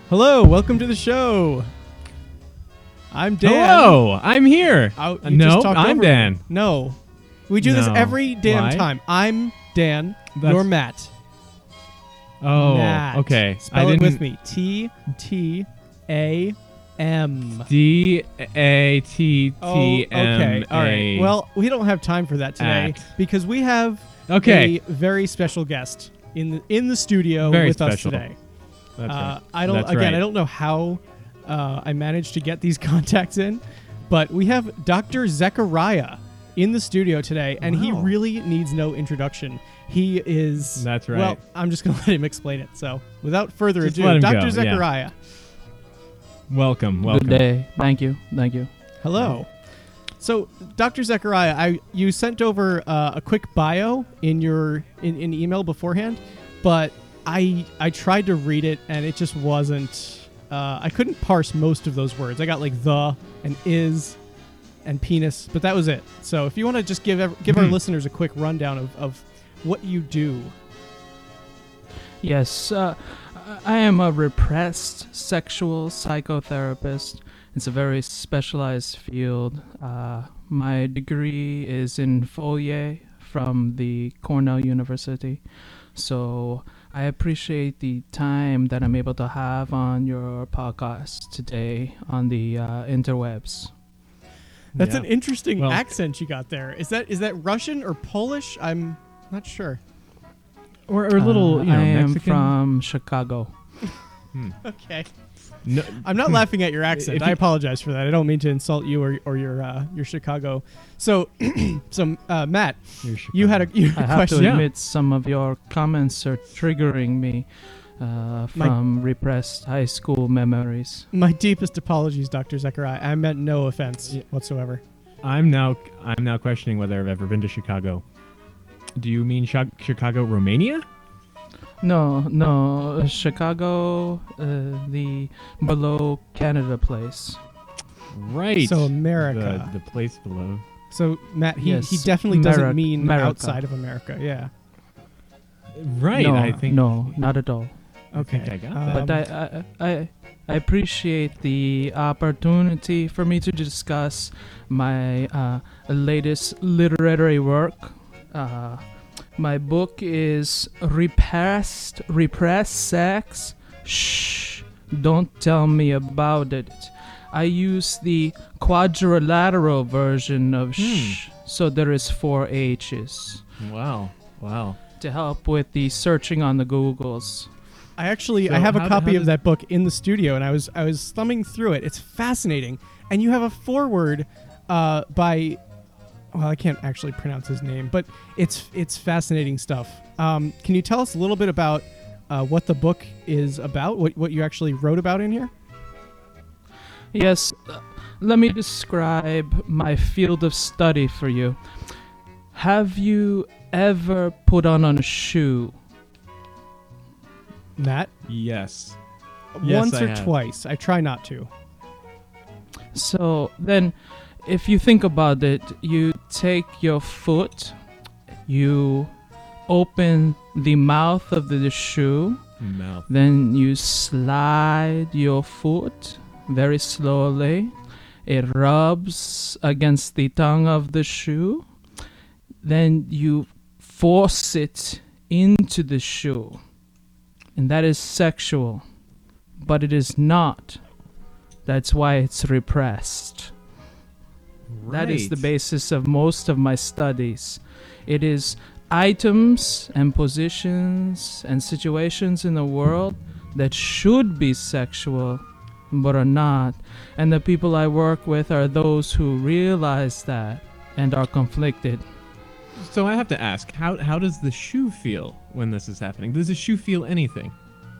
Hello, welcome to the show. I'm Dan. Hello, I'm here. No, I'm Dan. No. We do this No. every damn Why? time. I'm Dan. That's- You're Matt. Oh, Matt. okay. Spell it with me. T-T-A-M. D-A-T-T-M-A. Oh, okay. All right. Well, we don't have time for that today because we have a very special guest in the studio Very with us special. today. That's right. I don't know how I managed to get these contacts in, but we have Dr. Zechariah in the studio today, and he Wow. really needs no introduction. He is. That's right. Well, I'm just going to let him explain it. So, without further Just ado, let him Dr. go, yeah. Zechariah. Welcome. Good day. Thank you. Hello. So, Dr. Zechariah, you sent over a quick bio in your in email beforehand, but I tried to read it and it just wasn't. I couldn't parse most of those words. I got like the and is and penis, but that was it. So, if you want to just give our listeners a quick rundown of what you do. Yes, I am a repressed sexual psychotherapist. It's a very specialized field. My degree is in Fourier from the Cornell University. So I appreciate the time that I'm able to have on your podcast today on the interwebs. That's Yeah. an interesting Well- accent you got there. Is that Russian or Polish? I'm not sure. Or a little, I am Mexican. from Chicago. Okay. No, I'm not laughing at your accent. If I you- apologize for that. I don't mean to insult you or your Chicago. So, Matt, you had a I have question. to admit, some of your comments are triggering me from repressed high school memories. My deepest apologies, Dr. Zechariah. I meant no offense whatsoever. I'm now questioning whether I've ever been to Chicago. Do you mean Chicago, Romania? No, Chicago, the below Canada place. Right. So America. The place below. So Matt, he Yes, definitely doesn't America. mean America. outside of America. Yeah. Right. No, I think. no, not at all. Okay. I got that. But I appreciate the opportunity for me to discuss my latest literary work. My book is Repressed Sex. Shh, don't tell me about it. I use the quadrilateral version of shh, so there is 4 H's Wow. to help with the searching on the Googles. I So have a how copy of does- that book in the studio, and I was thumbing through it. It's fascinating, and you have a foreword by. Well, I can't actually pronounce his name, but it's fascinating stuff. Can you tell us a little bit about what the book is about? What you actually wrote about in here? Yes, let me describe my field of study for you. Have you ever put on a shoe? Matt? Yes. Once I or have. twice. I try not to. So then, if you think about it, you take your foot, you open the mouth of the shoe, Mouth. then you slide your foot very slowly. It rubs against the tongue of the shoe. Then you force it into the shoe. And that is sexual. But it is not. That's why it's repressed. That is the Right. basis of most of my studies. It is items and positions and situations in the world that should be sexual but are not. And the people I work with are those who realize that and are conflicted. So I have to ask, how does the shoe feel when this is happening? Does the shoe feel anything?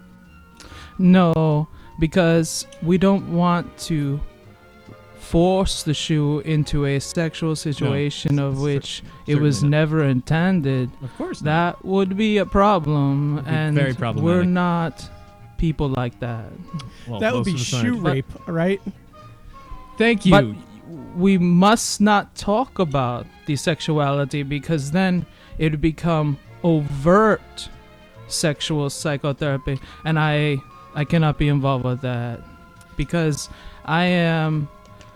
No, because we don't want to force the shoe into a sexual situation of which it was certainly not. never intended. Of course not. That would be a problem, Would be and very we're problematic. not people like that. Well, That would most be of us shoe aren't. rape, right? Thank you. But we must not talk about the sexuality because then it would become overt sexual psychotherapy, and I I cannot be involved with that because I am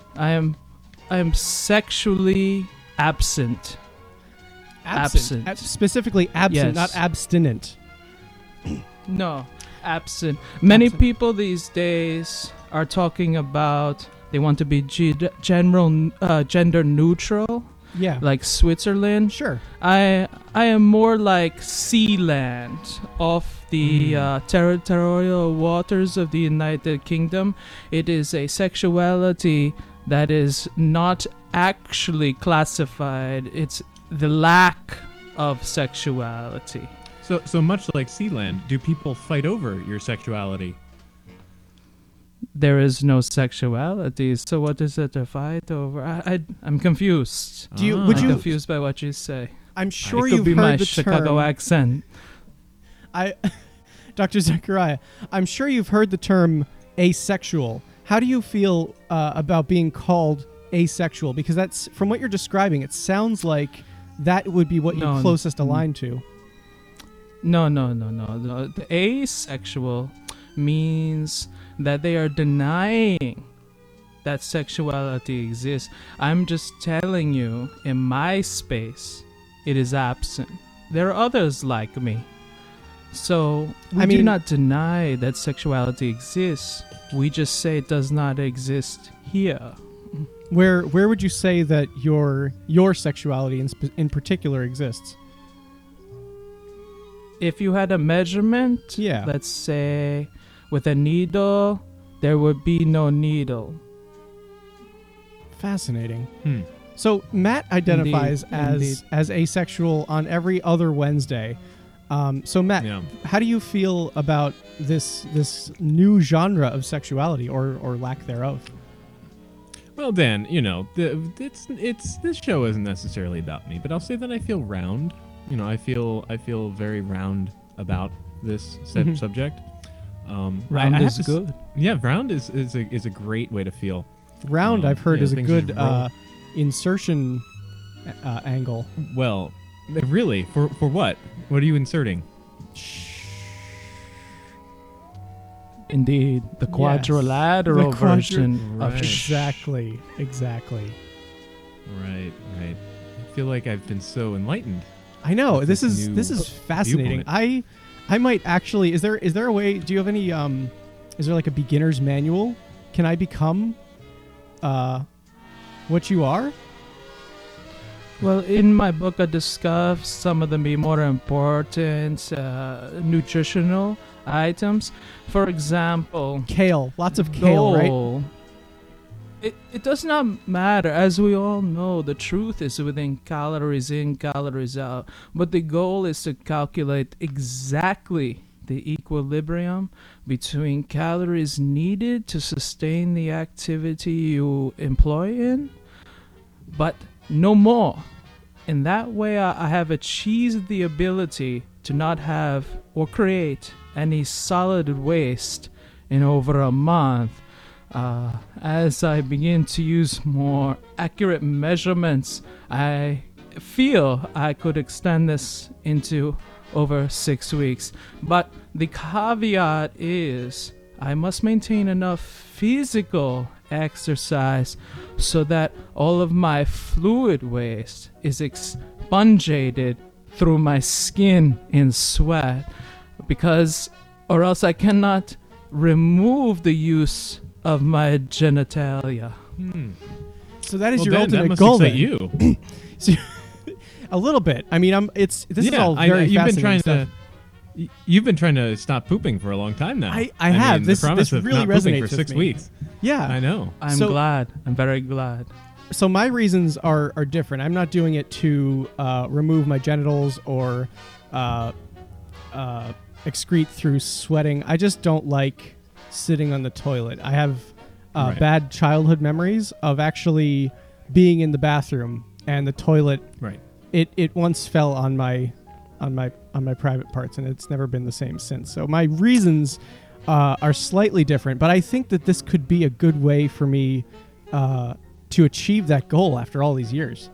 sexually absent. Absent. Specifically absent, Yes. not abstinent. No, absent. Many Absent. people these days are talking about they want to be gender neutral, Yeah. like Switzerland. Sure. I am more like sea land off the territorial waters of the United Kingdom. It is a sexuality that is not actually classified. It's the lack of sexuality. So much like Sealand, do people fight over your sexuality? There is no sexuality, so what is it to fight over? I'm confused. Do you- Ah. would I'm you- confused by what you say. I'm sure it could you've be my heard the Chicago term. accent. Dr. Zechariah, I'm sure you've heard the term asexual. How do you feel about being called asexual? Because that's, from what you're describing, it sounds like that would be what No, you're closest aligned to. No. The asexual means that they are denying that sexuality exists. I'm just telling you, in my space, it is absent. There are others like me. So we do mean- not deny that sexuality exists. We just say it does not exist here. Where would you say that your sexuality in particular exists? If you had a measurement, Yeah. let's say with a needle, there would be no needle. Fascinating. Hmm. So Matt identifies Indeed. as asexual on every other Wednesday. So Matt, Yeah. how do you feel about this new genre of sexuality or lack thereof? Well, Dan, it's this show isn't necessarily about me, but I'll say that I feel round. I feel very round about this Mhm. subject. Round I have is to s- good. Yeah, round is a great way to feel. Round, I've heard, yeah, is a things good just roll. insertion angle. Well, really, for what? What are you inserting? Indeed, the quadrilateral The quadri- version of Right. Exactly. Right. I feel like I've been so enlightened. I know With this this is new fascinating. I might actually. Is there a way? Do you have any? Is there like a beginner's manual? Can I become, what you are? Well, in my book, I discuss some of the more important nutritional items. For example, Kale. Lots of kale, right? goal. It does not matter. As we all know, the truth is within calories in, calories out. But the goal is to calculate exactly the equilibrium between calories needed to sustain the activity you employ in, but no more. In that way, I have achieved the ability to not have or create any solid waste in over a month. As I begin to use more accurate measurements, I feel I could extend this into over 6 weeks. But the caveat is I must maintain enough physical exercise so that all of my fluid waste is expungated through my skin in sweat, because or else I cannot remove the use of my genitalia. So that is Well, your Dan, ultimate that must goal. excite then. you. A little bit. I mean, this is all very you've been fascinating trying stuff. You've been trying to stop pooping for a long time now. I have. Mean, This- the promise this of really not pooping resonates for with 6 me. weeks. Yeah. I know. I'm So- glad. I'm very glad. So my reasons are different. I'm not doing it to remove my genitals or excrete through sweating. I just don't like sitting on the toilet. I have Right. bad childhood memories of actually being in the bathroom and the toilet. Right. It once fell on my private parts, and it's never been the same since. So my reasons are slightly different, but I think that this could be a good way for me to achieve that goal after all these years.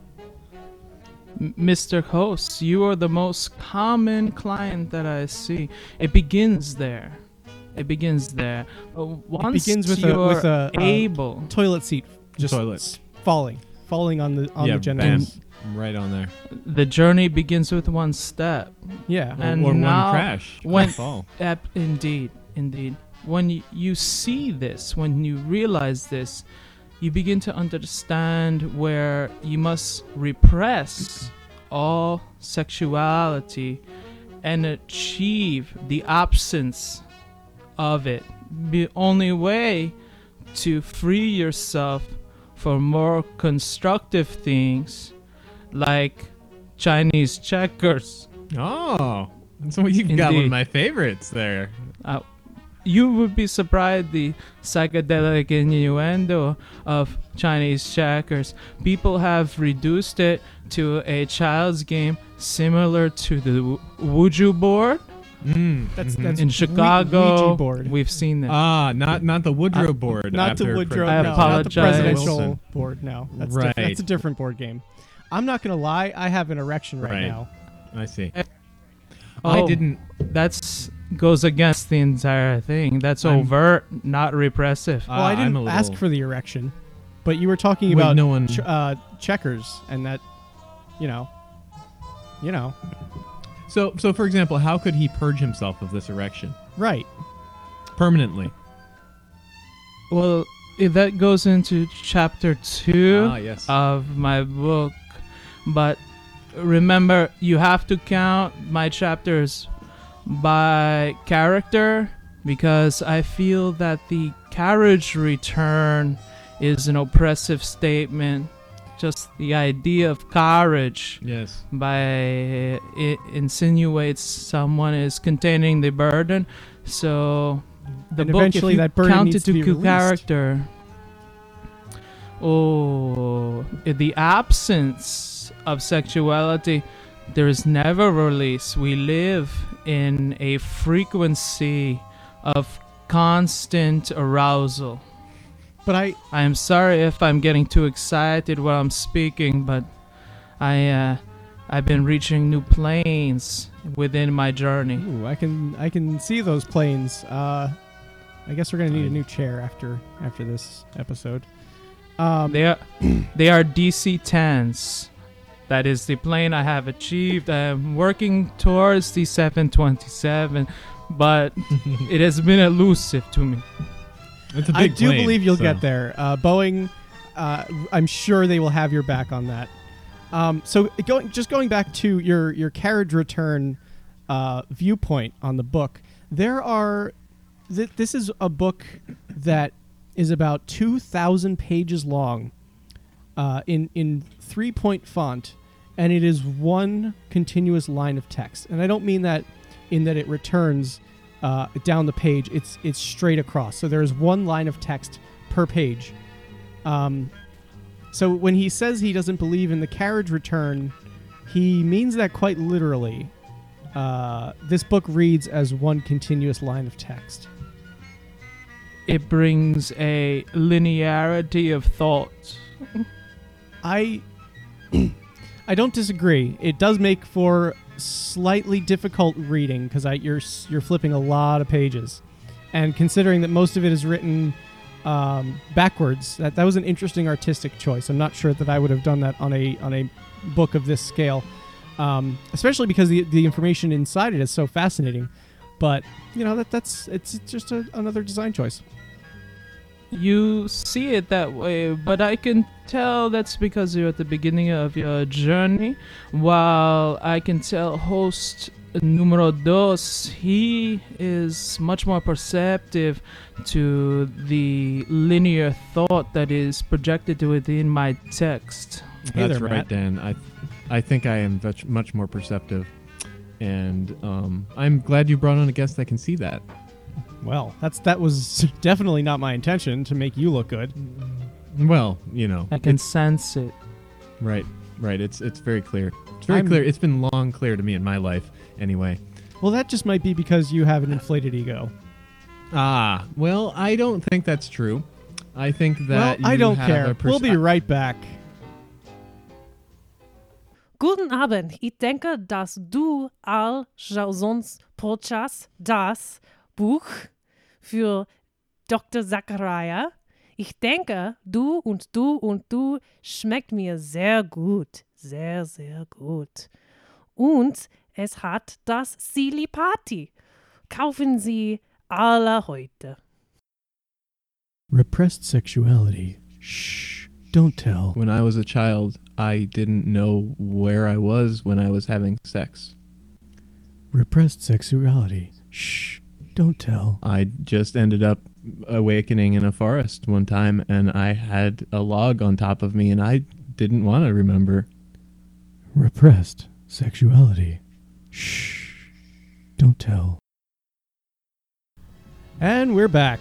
Mr. Host, you are the most common client that I see. It begins there. It begins there. Once begins with you're a able, toilet seat just Toilet. falling on the genitals. bam, right on there. the journey begins with one step. Yeah. And or now, one crash. when- fall. Indeed. When you see this, when you realize this, you begin to understand where you must repress all sexuality and achieve the absence of it. The only way to free yourself for more constructive things like Chinese checkers. Oh, so you've got one Indeed. of my favorites there. You would be surprised the psychedelic innuendo of Chinese checkers. People have reduced it to a child's game similar to the Ouija board. That's In Chicago, Ouija board. we've seen that. Not the Woodrow board. Not the after Woodrow. I no, apologize. Not the presidential Wilson. board. No, that's Right. that's a different board game. I'm not gonna lie. I have an erection right Right. now. I see. Oh, I didn't. That's goes against the entire thing. That's I'm- overt, not repressive. Well, I I'm didn't a little- ask for the erection, but you were talking Wait, about no one- checkers and that, you know. So for example, how could he purge himself of this erection Right. permanently? Well, that goes into chapter 2 Yes. of my book. But remember, you have to count my chapters by character because I feel that the carriage return is an oppressive statement. Just the idea of carriage yes. it insinuates someone is containing the burden. So the And book, eventually if you that burden count needs it to be to released. character, the absence of sexuality, there is never release. We live in a frequency of constant arousal. But I am sorry if I'm getting too excited while I'm speaking, but I've been reaching new planes within my journey. ooh, I can see those planes. I guess we're gonna need a new chair after this episode. They are DC-10s. That is the plane I have achieved. I am working towards the 727, but it has been elusive to me. It's a I big do plane, believe you'll so- get there. Boeing, I'm sure they will have your back on that. So going back to your carriage return viewpoint on the book, there are this is a book that is about 2,000 pages long, in 3-point font, and it is one continuous line of text. And I don't mean that in that it returns down the page. It's straight across. So there is one line of text per page. So when he says he doesn't believe in the carriage return, he means that quite literally. This book reads as one continuous line of text. It brings a linearity of thought. I don't disagree. It does make for slightly difficult reading because you're flipping a lot of pages, and considering that most of it is written backwards, that was an interesting artistic choice. I'm not sure that I would have done that on a book of this scale, especially because the information inside it is so fascinating. But it's just another design choice. You see it that way, but I can tell that's because you're at the beginning of your journey. While I can tell host numero dos, he is much more perceptive to the linear thought that is projected within my text. Hey That's there, right, Matt. Dan. I think I am much more perceptive, and I'm glad you brought on a guest that can see that. Well, that was definitely not my intention to make you look good. Well, I can sense it. right. It's very clear. It's very clear. It's been long clear to me in my life, anyway. Well, that just might be because you have an inflated ego. Well, I don't think that's true. I think that I you don't have care. a We'll be right back. Guten Abend. Ich denke, dass du all sonst Podcast das Buch für Dr. Zachariah. Ich denke, du und du und du schmeckt mir sehr gut. Sehr, sehr gut. Und es hat das Silly Party. Kaufen Sie alle heute. Repressed sexuality. Shh. Don't tell. When I was a child, I didn't know where I was when I was having sex. Repressed sexuality. Shh. Don't tell. I just ended up awakening in a forest one time, and I had a log on top of me, and I didn't want to remember. Repressed sexuality. Shh. Don't tell. And we're back.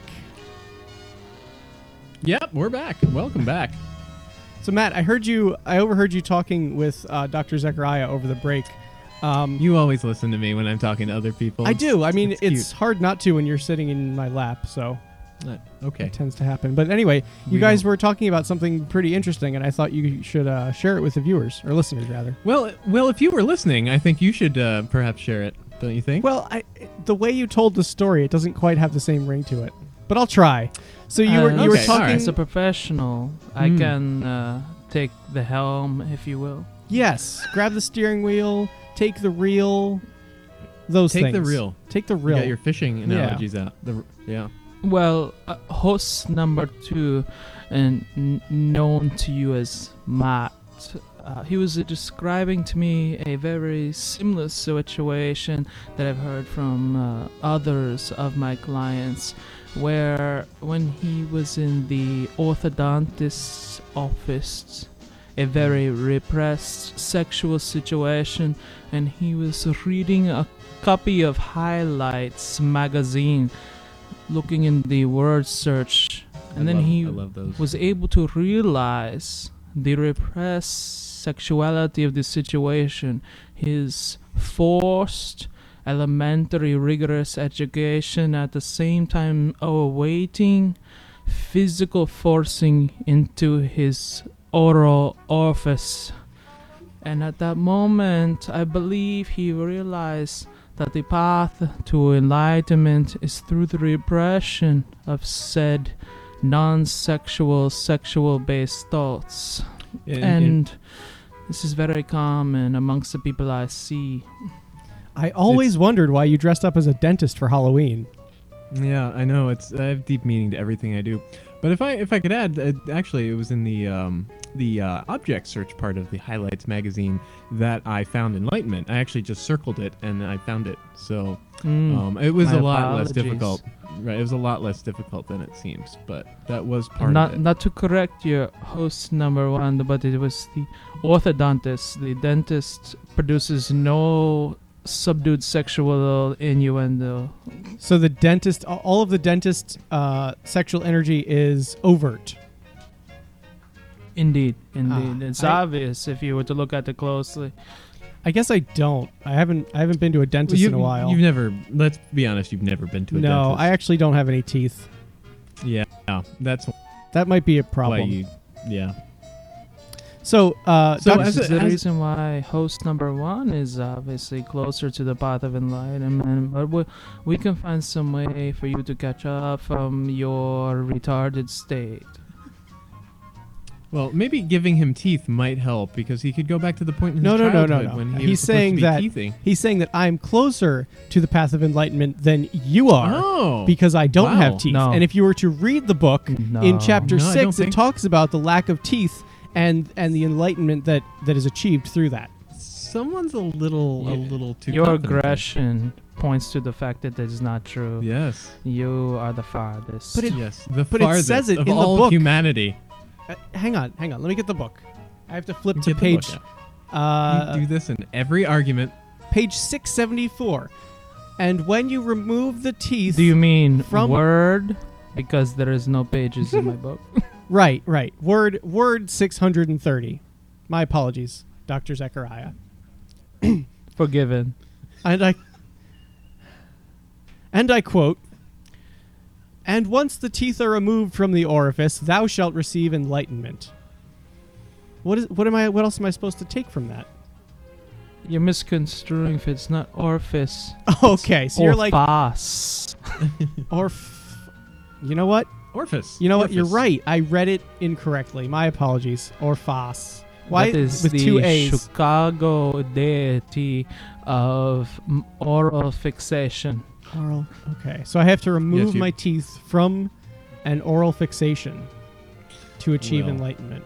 Yep, we're back. Welcome back. So Matt, I overheard you talking with Dr. Zechariah over the break. You always listen to me when I'm talking to other people. I do. I mean, it's cute. hard not to when you're sitting in my lap, so Okay. it tends to happen. But anyway, you guys were talking about something pretty interesting, and I thought you should share it with the viewers, or listeners, rather. Well, if you were listening, I think you should perhaps share it, don't you think? Well, the way you told the story, it doesn't quite have the same ring to it. But I'll try. So you were Okay, talking. alright. As a professional, I can take the helm, if you will. Yes, grab the steering wheel, take the reel, those Take things. the reel. Take the You reel. got your fishing analogies out. Yeah. Well, host number 2, and known to you as Matt, he was describing to me a very similar situation that I've heard from others of my clients, where when he was in the orthodontist's office, a very repressed sexual situation, and he was reading a copy of Highlights magazine, looking in the word search, and then he I love those. was able to realize the repressed sexuality of the situation, his forced elementary rigorous education, at the same time awaiting physical forcing into his oral orifice. And at that moment, I believe he realized that the path to enlightenment is through the repression of said non-sexual, sexual-based thoughts. And this is very common amongst the people I see. I always wondered why you dressed up as a dentist for Halloween. Yeah, I know. I have deep meaning to everything I do. But if I could add, actually, it was in the object search part of the Highlights magazine that I found enlightenment. I actually just circled it and I found it. So it was My a lot apologies. less difficult. Right, it was a lot less difficult than it seems. But that was part Not of it. not to correct your host number 1, but it was the orthodontist. The dentist produces no subdued sexual innuendo. So the dentist, all of the dentist sexual energy is overt. Indeed. It's I- obvious if you were to look at it closely. I guess I don't. I haven't been to a dentist in a while. You've never. Let's be honest. You've never been to a No, dentist. I actually don't have any teeth. Yeah, that's That might be a why problem. you. Yeah. So, So Doc- as This is the as- reason why host number 1 is obviously closer to the path of enlightenment, but we can find some way for you to catch up from your retarded state. Well, maybe giving him teeth might help because he could go back to the point in his No, childhood when he He's was supposed saying to be that teething. he's saying that I'm closer to the path of enlightenment than you are Oh, because I don't wow. have teeth. No. And if you were to read the book No. in chapter No, I 6, don't it think- talks about the lack of teeth and the enlightenment that is achieved through that. someone's a little too. Your confident. aggression points to the fact that that is not true. Yes. You are the farthest. But it- Yes. The but it farthest says it of in the all book. humanity. Hang on. Let me get the book. I have to flip to Get the book page out. You do this in every argument. page 674. And when you remove the teeth, Do you mean from- Word? Because there is no pages in my book. right. Word 630. My apologies, Dr. Zechariah. Forgiven. And I quote, "And once the teeth are removed from the orifice, thou shalt receive enlightenment." What else am I supposed to take from that? You're misconstruing if it's not orifice. Okay, so you're like Orifice. You know what? Orphus. You know what? You're Orphus. right. I read it incorrectly. My apologies. Orphos. Why That is with the two A's? Chicago deity of oral fixation. Oral. Okay. So I have to remove you- my teeth from an oral fixation to achieve Well. enlightenment.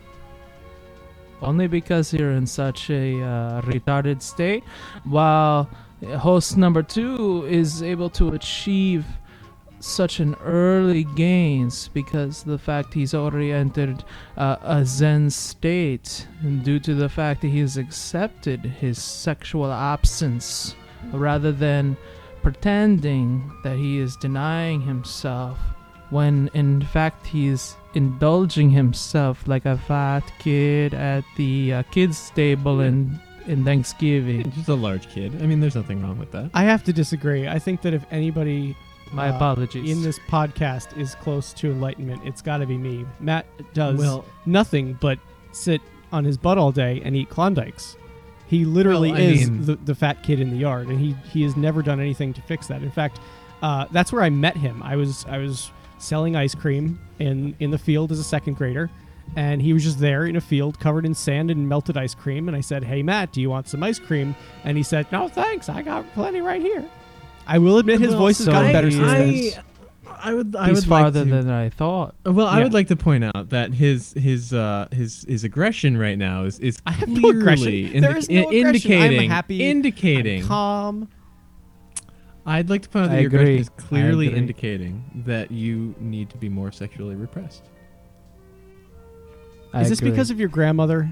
Only because you're in such a retarded state, while host number 2 is able to achieve such an early gains because the fact he's already entered a Zen state, and due to the fact that he has accepted his sexual absence rather than pretending that he is denying himself, when in fact he's indulging himself like a fat kid at the kids table in Thanksgiving. Just a large kid. I mean, there's nothing wrong with that. I have to disagree. I think that if anybody My apologies. in this podcast is close to enlightenment, it's got to be me. Matt does Well- nothing but sit on his butt all day and eat Klondikes. He literally Well, I is mean- the fat kid in the yard, and he has never done anything to fix that. In fact, that's where I met him. I was selling ice cream in the field as a second grader, and he was just there in a field covered in sand and melted ice cream. And I said, "Hey Matt, do you want some ice cream?" And he said, "No, thanks. I got plenty right here." I will admit his Well, voice has so gotten better he since then. is- I would He's like farther to- than I thought. Well, I Yeah. would like to point out that his aggression right now is I have no aggression. clearly There is no aggression. I'm indicating happy. indicating. I'm calm. I'd like to point out that I your aggression agree. is clearly I agree. indicating that you need to be more sexually repressed. Is this because of your grandmother?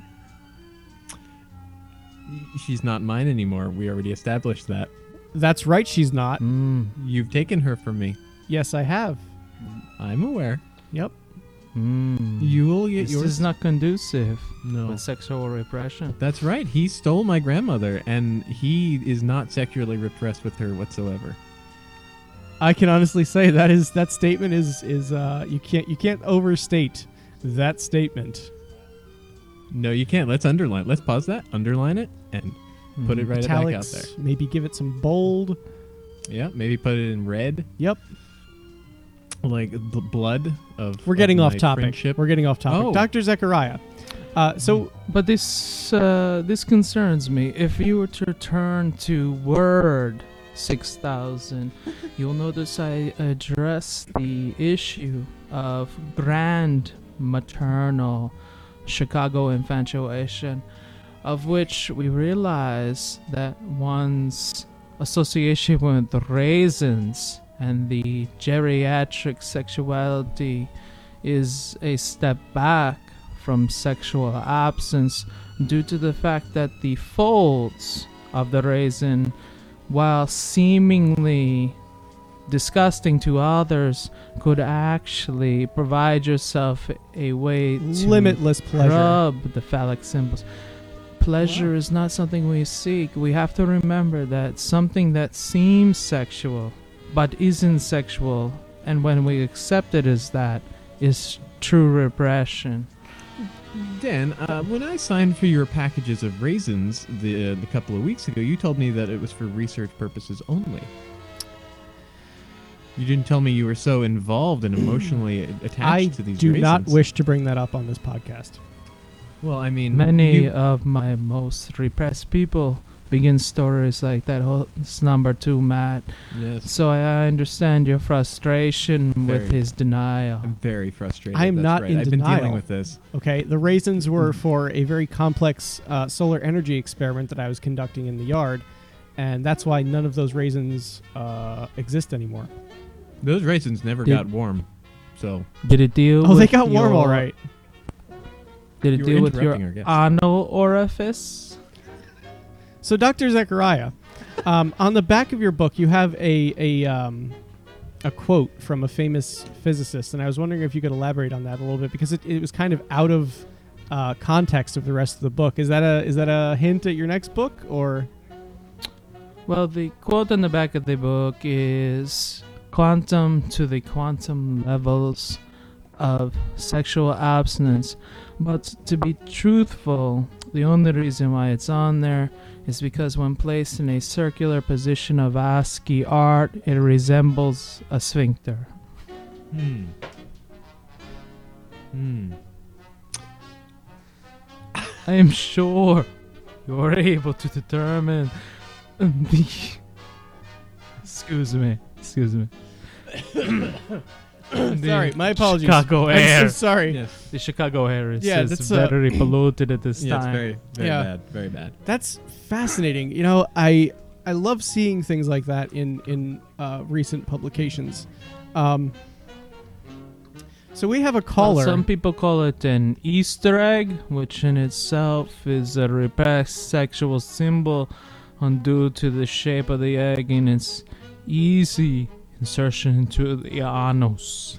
She's not mine anymore. We already established that. That's right, she's not. You've taken her from me. Yes, I have. I'm aware. Yep. You will get This yours. is not conducive No. with sexual repression. That's right. He stole my grandmother, and he is not sexually repressed with her whatsoever. I can honestly say that statement is you can't overstate that statement. No, you can't. Let's underline. Let's pause that. Underline it and put it right back out Italics, there. maybe give it some bold. Yeah, maybe put it in red, Yep. like the blood of. We're getting of off my topic. friendship. We're getting off topic. Oh. Dr. Zechariah. So But this concerns me. If you were to return to Word 6000, you'll notice I address the issue of grand maternal Chicago infatuation, of which we realize that one's association with raisins and the geriatric sexuality is a step back from sexual absence due to the fact that the folds of the raisin, while seemingly disgusting to others, could actually provide yourself a way to limitless pleasure. rub the phallic symbols. Pleasure is not something we seek. We have to remember that something that seems sexual but isn't sexual, and when we accept it as that, is true repression. Dan, when I signed for your packages of raisins the couple of weeks ago, you told me that it was for research purposes only. You didn't tell me you were so involved and emotionally attached I to these do raisins. not wish to bring that up on this podcast. Well, I mean, Many you- of my most repressed people begin stories like that. It's number 2, Matt. yes, So I understand your frustration with Very. his denial. I'm very frustrated. I am That's not right. in I've been dealing denial. with this. Okay, the raisins were for a very complex solar energy experiment that I was conducting in the yard, and that's why none of those raisins exist anymore. Those raisins never Did- got warm, so Did it deal Oh, with they got warm all your- right. Did it You were deal with your interrupting our guest. anal orifice? So, Dr. Zechariah, on the back of your book, you have a quote from a famous physicist, and I was wondering if you could elaborate on that a little bit because it was kind of out of context of the rest of the book. Is that a hint at your next book, or? Well, the quote on the back of the book is quantum to the quantum levels of sexual abstinence. But to be truthful, the only reason why it's on there is because when placed in a circular position of ASCII art, it resembles a sphincter. I am sure you are able to determine the. Excuse me. Sorry, my apologies. Chicago I'm air. so sorry. Yes. The Chicago air is, Yeah, is that's, very polluted at this Yeah, it's time. very, very Yeah. bad. Very bad. That's fascinating. You know, I love seeing things like that in recent publications. So we have a Well, caller. some people call it an Easter egg, which in itself is a repressed sexual symbol due to the shape of the egg and its easy insertion into the anus.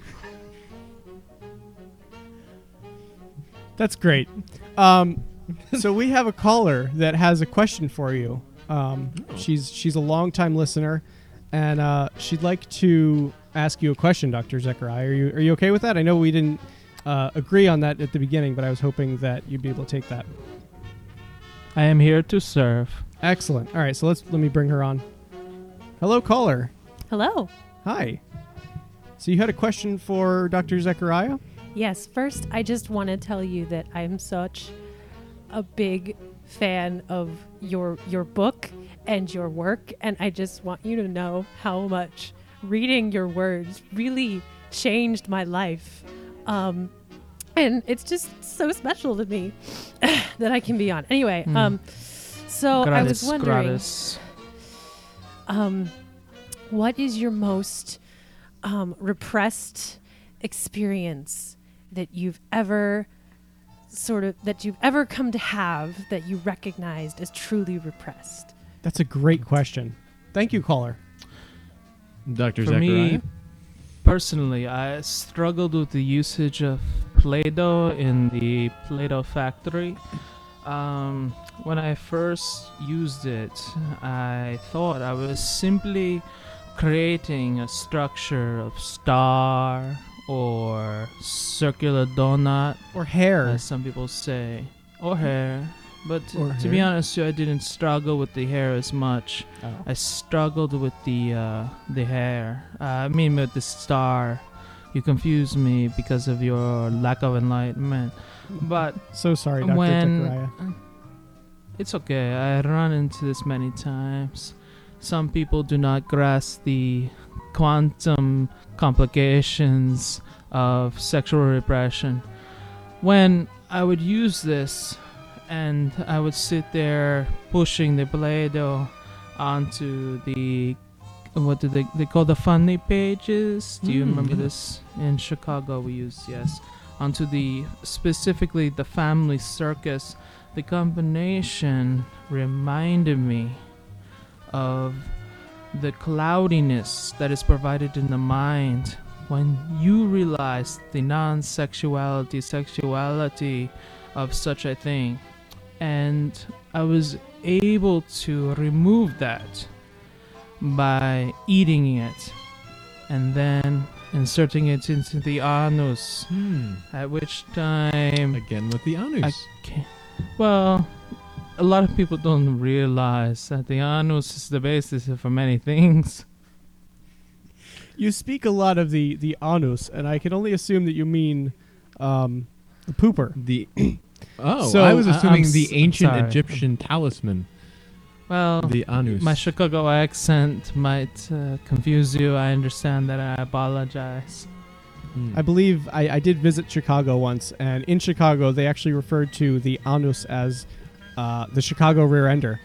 That's great. So we have a caller that has a question for you. She's a longtime listener, and she'd like to ask you a question, Dr. Zechariah. Are you okay with that? I know we didn't agree on that at the beginning, but I was hoping that you'd be able to take that. I am here to serve. Excellent. All right, so let me bring her on. Hello, caller. Hello. Hi. So you had a question for Dr. Zechariah? Yes, first, I just want to tell you that I'm such a big fan of your book and your work, and I just want you to know how much reading your words really changed my life. And it's just so special to me that I can be on. Anyway, so I was wondering, what is your most repressed experience that you've ever come to have that you recognized as truly repressed? That's a great question. Thank you, caller. Dr. For Zechariah? me, personally, I struggled with the usage of Play-Doh in the Play-Doh factory. When I first used it, I thought I was simply creating a structure of star or circular donut, Or hair. as some people say, or hair. But Or to be hair. honest, I didn't struggle with the hair as much. Oh. I struggled with the hair. I mean, with the star. You confused me because of your lack of enlightenment. But So sorry, Dr. when Zechariah. it's okay, I run into this many times. Some people do not grasp the quantum complications of sexual repression. When I would use this, and I would sit there pushing the Play-Doh onto the, what do they call the funny pages? Do you remember yeah. this? In Chicago we used, yes. Onto the, specifically the family circus. The combination reminded me of the cloudiness that is provided in the mind when you realize the non-sexuality, sexuality of such a thing. And I was able to remove that by eating it and then inserting it into the anus, at which time Again with the anus. well, a lot of people don't realize that the anus is the basis for many things. You speak a lot of the anus, and I can only assume that you mean the pooper. The oh, So, I was I'm assuming the ancient sorry. Egyptian talisman, Well, the anus. my Chicago accent might confuse you. I understand that. I apologize. I believe I did visit Chicago once, and in Chicago they actually referred to the anus as the Chicago rear ender.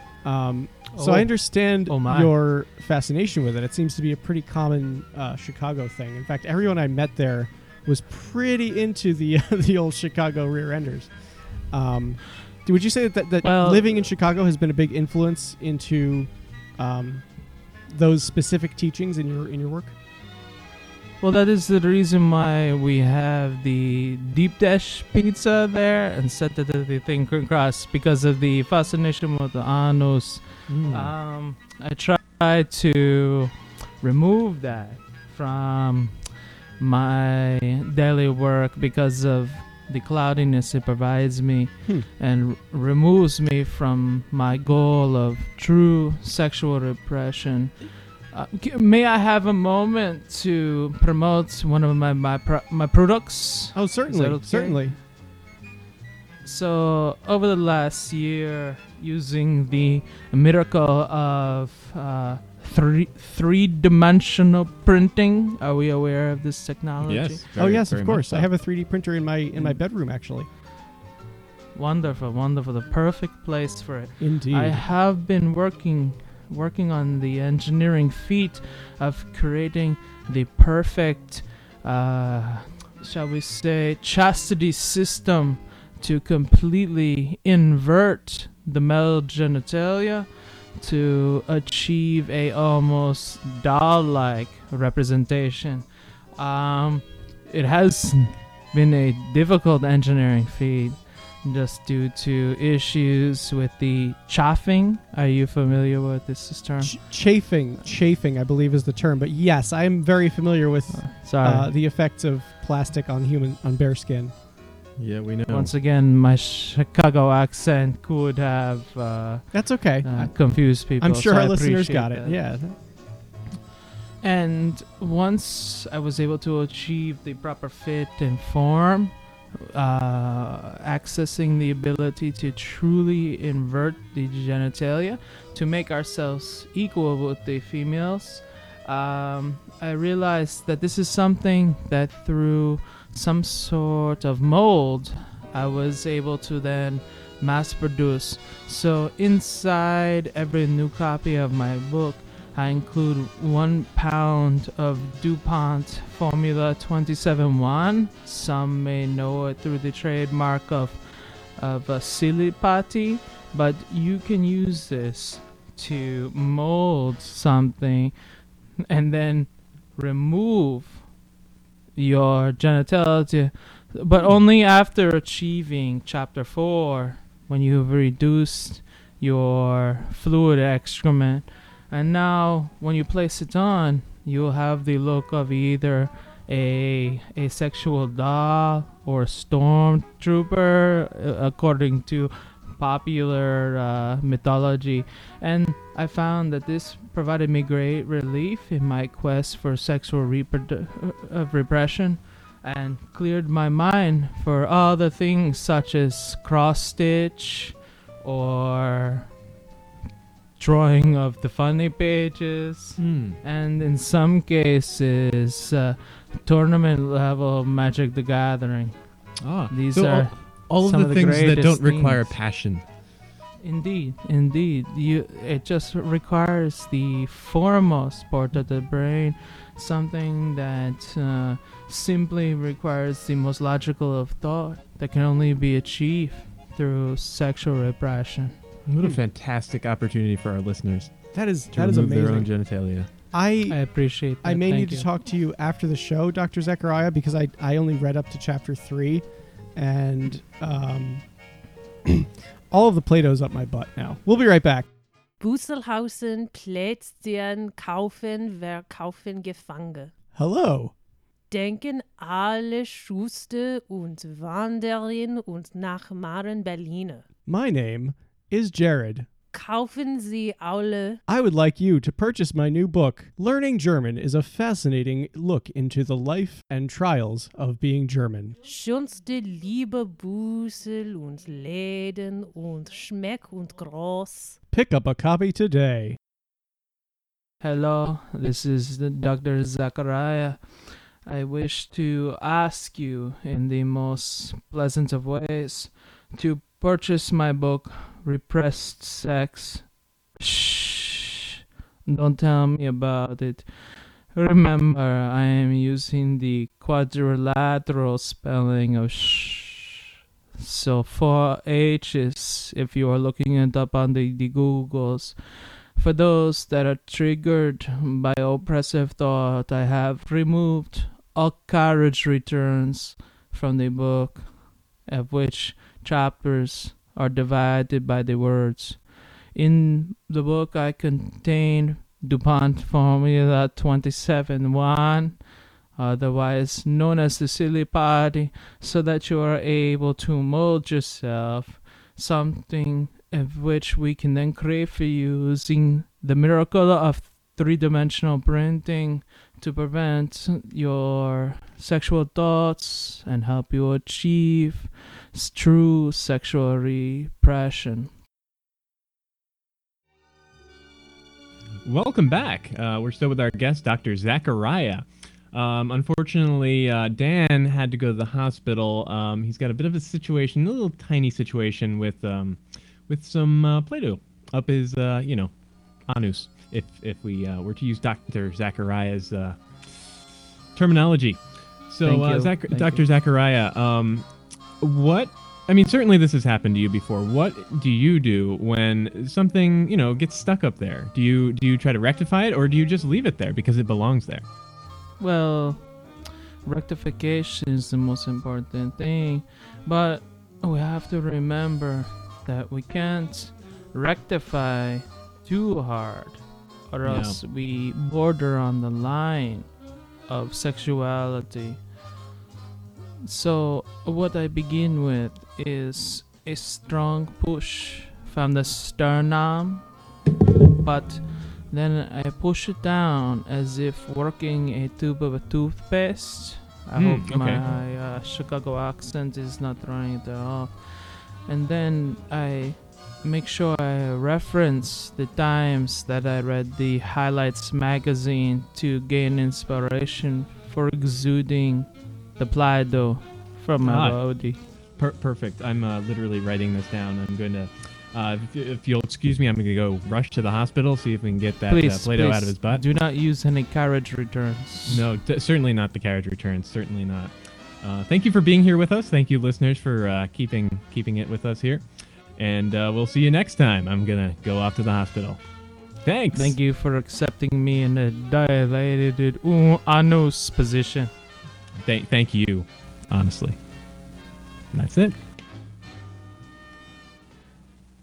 So I understand Oh my. your fascination with it. It seems to be a pretty common Chicago thing. In fact, everyone I met there was pretty into the the old Chicago rear enders. Would you say that Well- living in Chicago has been a big influence into those specific teachings in your work? Well, that is the reason why we have the deep dish pizza there instead of the thin crust, because of the fascination with the anus. I tried to remove that from my daily work because of the cloudiness it provides me and removes me from my goal of true sexual repression. May I have a moment to promote one of my products? Oh, certainly, okay? certainly. So, over the last year, using the miracle of three-dimensional printing, are we aware of this technology? Yes. Oh yes, very of much course. so. I have a 3D printer in my bedroom actually. Wonderful, wonderful. The perfect place for it. Indeed. I have been working on the engineering feat of creating the perfect, shall we say, chastity system to completely invert the male genitalia to achieve a almost doll-like representation. It has been a difficult engineering feat just due to issues with the chafing. Are you familiar with this term? Chafing, I believe is the term. But yes, I am very familiar with Sorry. the effects of plastic on bear skin. Yeah, we know. Once again, my Chicago accent could have That's okay. confused people. I'm sure so our I listeners appreciate got it. that. Yeah. And once I was able to achieve the proper fit and form, accessing the ability to truly invert the genitalia to make ourselves equal with the females, I realized that this is something that through some sort of mold I was able to then mass produce. So inside every new copy of my book, I include 1 pound of DuPont Formula 27-1. Some may know it through the trademark of Silipati, but you can use this to mold something and then remove your genitalia, but only after achieving chapter 4, when you've reduced your fluid excrement. And now, when you place it on, you'll have the look of either a sexual doll or a stormtrooper, according to popular mythology. And I found that this provided me great relief in my quest for sexual repression, and cleared my mind for other things such as cross stitch or drawing of the funny pages, and in some cases tournament level Magic the Gathering. These so are all some of the of the things that don't greatest require things. passion. Indeed. It just requires the foremost part of the brain, something that simply requires the most logical of thought that can only be achieved through sexual repression. What a fantastic opportunity for our listeners That is to remove amazing. their own genitalia. I appreciate that. I may Thank need you. to talk to you after the show, Dr. Zechariah, because I only read up to chapter 3, and all of the Play-Doh's up my butt now. We'll be right back. Busselhausen, Plätzchen, kaufen, verkaufen, gefangen. Hello. Denken alle Schuster und Wanderin und Nachmachen Berliner. My name is Jared. Kaufen Sie alle. I would like you to purchase my new book. Learning German is a fascinating look into the life and trials of being German. Schönste Liebe, Bussel und Läden und Schmeck und Groß. Pick up a copy today. Hello, this is Dr. Zachariah. I wish to ask you in the most pleasant of ways to purchase my book, Repressed Sex. Shh, don't tell me about it. Remember, I am using the quadrilateral spelling of shh. So 4 H's if you are looking it up on the Googles. For those that are triggered by oppressive thought, I have removed all carriage returns from the book, of which chapters are divided by the words. In the book, I contain DuPont Formula 27-1, otherwise known as the Silly Party, so that you are able to mold yourself something of which we can then create for you using the miracle of three-dimensional printing to prevent your sexual thoughts and help you achieve true sexual repression. Welcome back. We're still with our guest, Dr. Zachariah. Unfortunately, Dan had to go to the hospital. He's got a bit of a situation, a little tiny situation with some Play-Doh up his, anus. If we were to use Dr. Zachariah's terminology. So, Thank you. Dr. Zachariah, certainly this has happened to you before. What do you do when something, gets stuck up there? Do you try to rectify it, or do you just leave it there because it belongs there? Well, rectification is the most important thing, but we have to remember that we can't rectify too hard, or else we border on the line of sexuality. So what I begin with is a strong push from the sternum, but then I push it down as if working a tube of a toothpaste. I hope my Chicago accent is not throwing it off. And then I make sure I reference the times that I read the Highlights magazine to gain inspiration for exuding the Play-Doh from my body. Perfect. I'm literally writing this down. I'm going to, if you'll excuse me, I'm going to go rush to the hospital, see if we can get that Play-Doh out of his butt. Do not use any carriage returns. No, certainly not the carriage returns. Certainly not. Thank you for being here with us. Thank you, listeners, for keeping it with us here. And we'll see you next time. I'm going to go off to the hospital. Thanks. Thank you for accepting me in a dilated anus position. Thank you, honestly. And that's it.